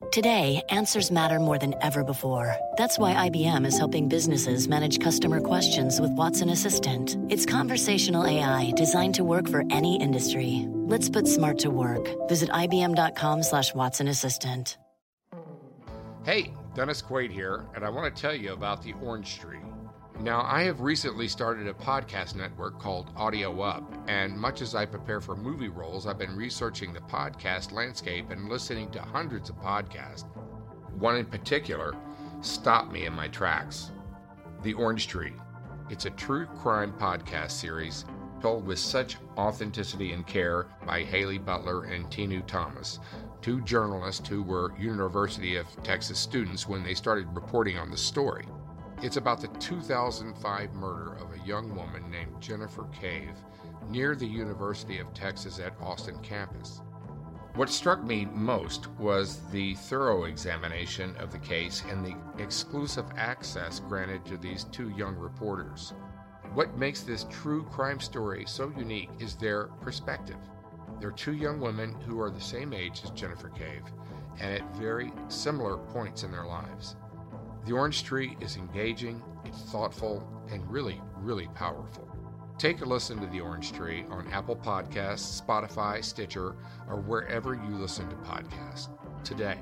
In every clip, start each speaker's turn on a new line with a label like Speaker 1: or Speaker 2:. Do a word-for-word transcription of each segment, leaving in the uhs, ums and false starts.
Speaker 1: Today, answers matter more than ever before. That's why I B M is helping businesses manage customer questions with Watson Assistant. It's conversational A I designed to work for any industry. Let's put smart to work. Visit ibm.com slash Watson Assistant.
Speaker 2: Hey, Dennis Quaid here, and I want to tell you about the Orange Tree. Now, I have recently started a podcast network called Audio Up, and much as I prepare for movie roles, I've been researching the podcast landscape and listening to hundreds of podcasts. One in particular stopped me in my tracks. The Orange Tree. It's a true crime podcast series told with such authenticity and care by Haley Butler and Tinu Thomas, two journalists who were University of Texas students when they started reporting on the story. It's about the two thousand five murder of a young woman named Jennifer Cave near the University of Texas at Austin campus. What struck me most was the thorough examination of the case and the exclusive access granted to these two young reporters. What makes this true crime story so unique is their perspective. They're two young women who are the same age as Jennifer Cave and at very similar points in their lives. The Orange Tree is engaging, it's thoughtful, and really, really powerful. Take a listen to The Orange Tree on Apple Podcasts, Spotify, Stitcher, or wherever you listen to podcasts today.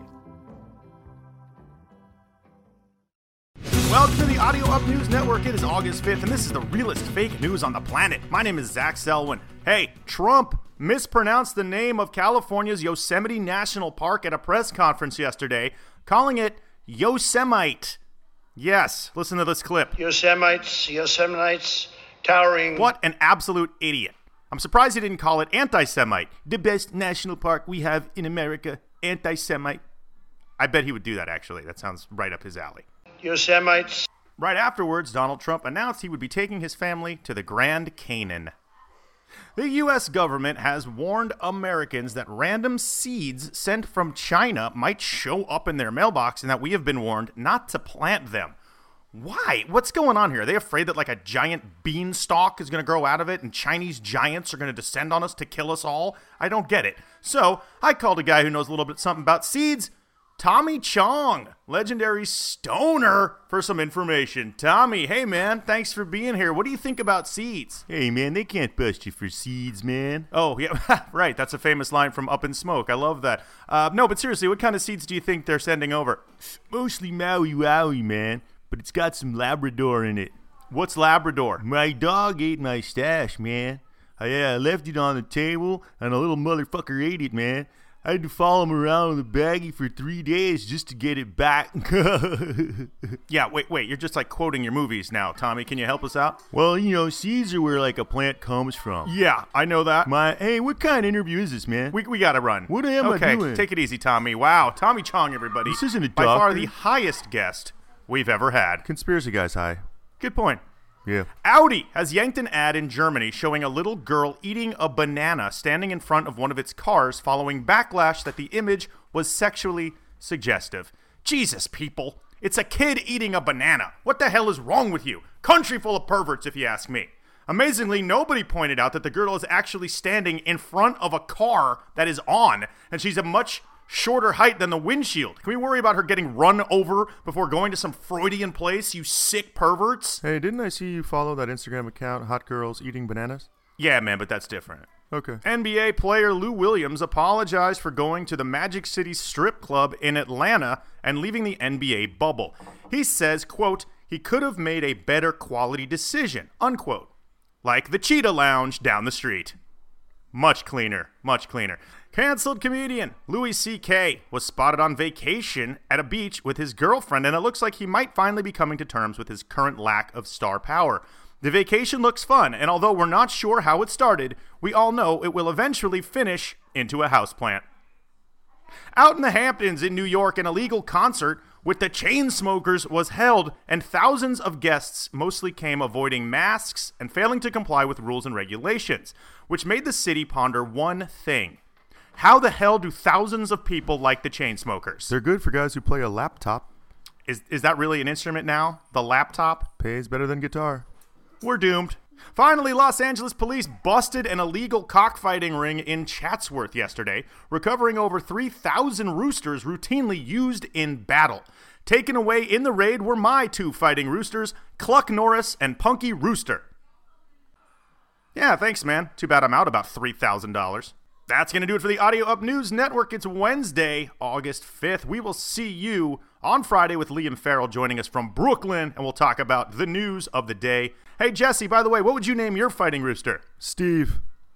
Speaker 3: Welcome to the Audio Up News Network. It is August fifth, and this is the realest fake news on the planet. My name is Zach Selwyn. Hey, Trump mispronounced the name of California's Yosemite National Park at a press conference yesterday, calling it Yosemite. Yes, listen to this clip.
Speaker 4: Yosemites, Yosemites, towering.
Speaker 3: What an absolute idiot. I'm surprised he didn't call it anti-Semite. The best national park we have in America, anti-Semite. I bet he would do that, actually. That sounds right up his alley.
Speaker 4: Yosemites.
Speaker 3: Right afterwards, Donald Trump announced he would be taking his family to the Grand Canyon. The U S government has warned Americans that random seeds sent from China might show up in their mailbox and that we have been warned not to plant them. Why? What's going on here? Are they afraid that like a giant beanstalk is going to grow out of it and Chinese giants are going to descend on us to kill us all? I don't get it. So I called a guy who knows a little bit something about seeds, Tommy Chong, legendary stoner, for some information. Tommy, hey man, thanks for being here. What do you think about seeds?
Speaker 5: Hey man, they can't bust you for seeds, man.
Speaker 3: Oh, yeah, right. That's a famous line from Up in Smoke. I love that. Uh, no, but seriously, what kind of seeds do you think they're sending over?
Speaker 5: Mostly Maui Wowie, man, but it's got some Labrador in it.
Speaker 3: What's Labrador?
Speaker 5: My dog ate my stash, man. I, yeah, I left it on the table, and a little motherfucker ate it, man. I had to follow him around with a baggie for three days just to get it back.
Speaker 3: Yeah, wait, wait. You're just like quoting your movies now, Tommy. Can you help us out?
Speaker 5: Well, you know, seeds are where like a plant comes from.
Speaker 3: Yeah, I know that.
Speaker 5: My, hey, what kind of interview is this, man?
Speaker 3: We we gotta run.
Speaker 5: What am
Speaker 3: okay,
Speaker 5: I doing?
Speaker 3: Okay, take it easy, Tommy. Wow, Tommy Chong, everybody.
Speaker 5: This isn't a
Speaker 3: By
Speaker 5: doctor.
Speaker 3: far the highest guest we've ever had.
Speaker 5: Conspiracy guys, hi.
Speaker 3: Good point.
Speaker 5: Yeah.
Speaker 3: Audi has yanked an ad in Germany showing a little girl eating a banana standing in front of one of its cars following backlash that the image was sexually suggestive. Jesus, people. It's a kid eating a banana. What the hell is wrong with you? Country full of perverts, if you ask me. Amazingly, nobody pointed out that the girl is actually standing in front of a car that is on, and she's a much shorter height than the windshield. Can we worry about her getting run over before going to some Freudian place, you sick perverts?
Speaker 5: Hey, didn't I see you follow that Instagram account, Hot Girls Eating Bananas?
Speaker 3: Yeah, man, but that's different.
Speaker 5: Okay.
Speaker 3: N B A player Lou Williams apologized for going to the Magic City strip club in Atlanta and leaving the N B A bubble. He says, quote, he could have made a better quality decision, unquote. Like the Cheetah Lounge down the street. Much cleaner, much cleaner. Canceled comedian Louis C K was spotted on vacation at a beach with his girlfriend, and it looks like he might finally be coming to terms with his current lack of star power. The vacation looks fun, and although we're not sure how it started, we all know it will eventually finish into a houseplant. Out in the Hamptons in New York, an illegal concert with the Chainsmokers was held, and thousands of guests mostly came avoiding masks and failing to comply with rules and regulations, which made the city ponder one thing. How the hell do thousands of people like the Chainsmokers?
Speaker 5: They're good for guys who play a laptop.
Speaker 3: Is is that really an instrument now? The laptop?
Speaker 5: Pays better than guitar.
Speaker 3: We're doomed. Finally, Los Angeles police busted an illegal cockfighting ring in Chatsworth yesterday, recovering over three thousand roosters routinely used in battle. Taken away in the raid were my two fighting roosters, Cluck Norris and Punky Rooster. Yeah, thanks, man. Too bad I'm out about three thousand dollars. That's going to do it for the Audio Up News Network. It's Wednesday, August fifth. We will see you on Friday with Liam Farrell joining us from Brooklyn, and we'll talk about the news of the day. Hey, Jesse, by the way, what would you name your fighting rooster?
Speaker 5: Steve.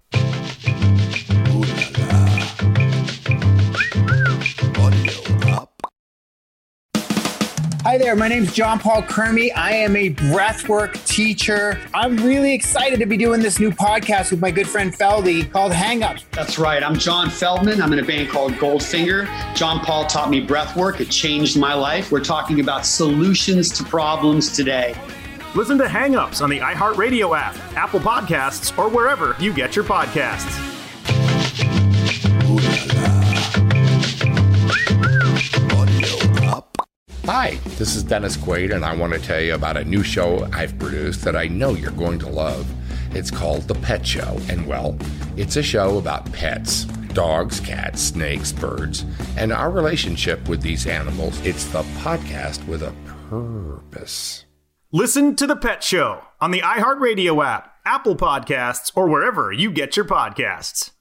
Speaker 6: Hi there, my name's John Paul Kermy. I am a breathwork teacher. I'm really excited to be doing this new podcast with my good friend Feldy called Hang Ups.
Speaker 7: That's right. I'm John Feldman. I'm in a band called Goldfinger. John Paul taught me breathwork. It changed my life. We're talking about solutions to problems today.
Speaker 3: Listen to Hang Ups on the iHeartRadio app, Apple Podcasts, or wherever you get your podcasts.
Speaker 2: Hi, this is Dennis Quaid, and I want to tell you about a new show I've produced that I know you're going to love. It's called The Pet Show, and well, it's a show about pets. Dogs, cats, snakes, birds, and our relationship with these animals. It's the podcast with a purpose.
Speaker 3: Listen to The Pet Show on the iHeartRadio app, Apple Podcasts, or wherever you get your podcasts.